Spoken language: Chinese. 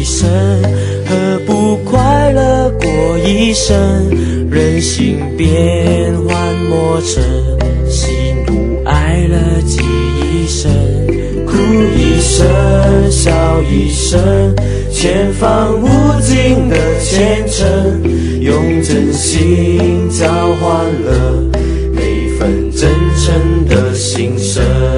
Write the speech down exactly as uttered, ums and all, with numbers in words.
生，何不快乐过一生？人心变幻莫测，喜怒哀乐记一生，哭一生，笑一生，前方无尽的前程，用真心交换了每份真诚的心声。